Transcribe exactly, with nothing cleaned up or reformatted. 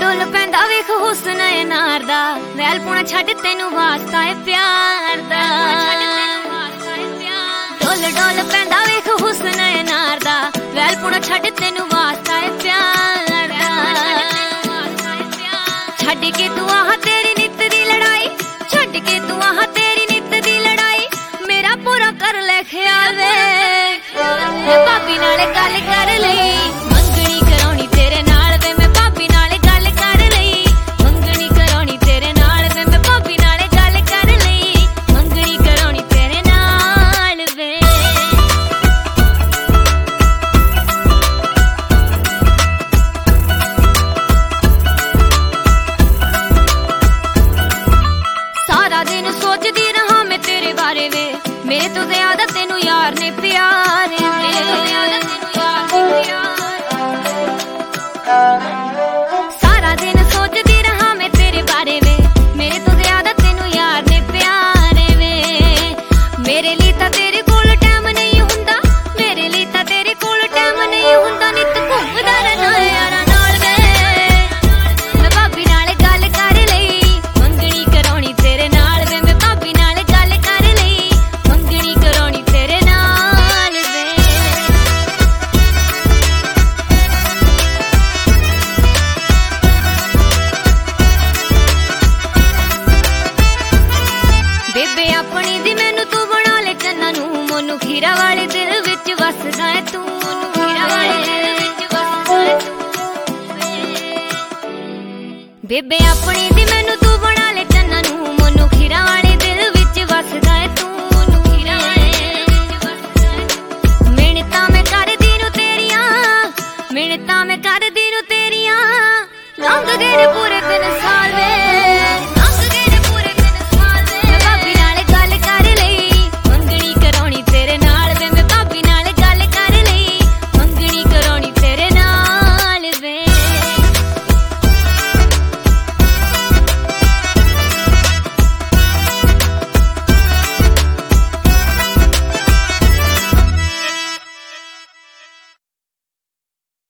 डुल पैंदा वेख हुस्न ए नार दा वैल पुणा छड्ड तैनू वास्ता है प्यार दा डुल डुल पैंदा वेख हुस्न ए नार दा वैल पुणा छड्ड तैनू वास्ता है प्यार दा छड्ड के तू आह तेरी नित दी लड़ाई छड्ड के तू आह तेरी नित दी लड़ाई मेरा पूरा कर ले ख्याल वे भाभी नाल गल कर लई मंगनी कराउणी तेरे नाल वे मैं भाभी नाल गल कर लई मंगनी कराउणी तेरे नाल वे मैं भाभी नाल गल कर लई मंगनी कराउणी तेरे नाल वे सारा दिन सोचदी रहा मैं तेरे बारे वे मेरे तो ज्यादा तेनू यार ने प्यार मेरे तो ज्यादा तेनू यार ने प्यार सारा दिन सोचदी रहा मैं तेरे बारे वे मेरे तो ज्यादा तेनू यार ने प्यार वे मेरे लिए तां तेरे कोल टाइम नहीं हुंदा मेरे लिए तां तेरे कोल टाइम नहीं हुंदा नित घुमदा रहना यारां नाल वे मैं भाभी नाल गल कर लई मंगनी कराउणी तेरे नाल वे मैं भाभी नाल गल कर लई मंगनी कराउणी तेरे नाल वे बेबे अपनी दी मैनू तू बना ले चन्ना नू मोनू खीरा वाले दिल विच वसदा है तू मोनू खीरा वाले दिल विच वसदा है तू बेबे अपनी दी मैनू तू बना ले चन्ना नू मोनू खीरा वाले दिल विच वसदा है तू मोनू खीरा वाले दिल विच वसदा है तू मिन्नतां मैं करदी नू तेरियां मिन्नतां मैं करदी नू तेरियां लंघ गए ने पूरे दिन साल वे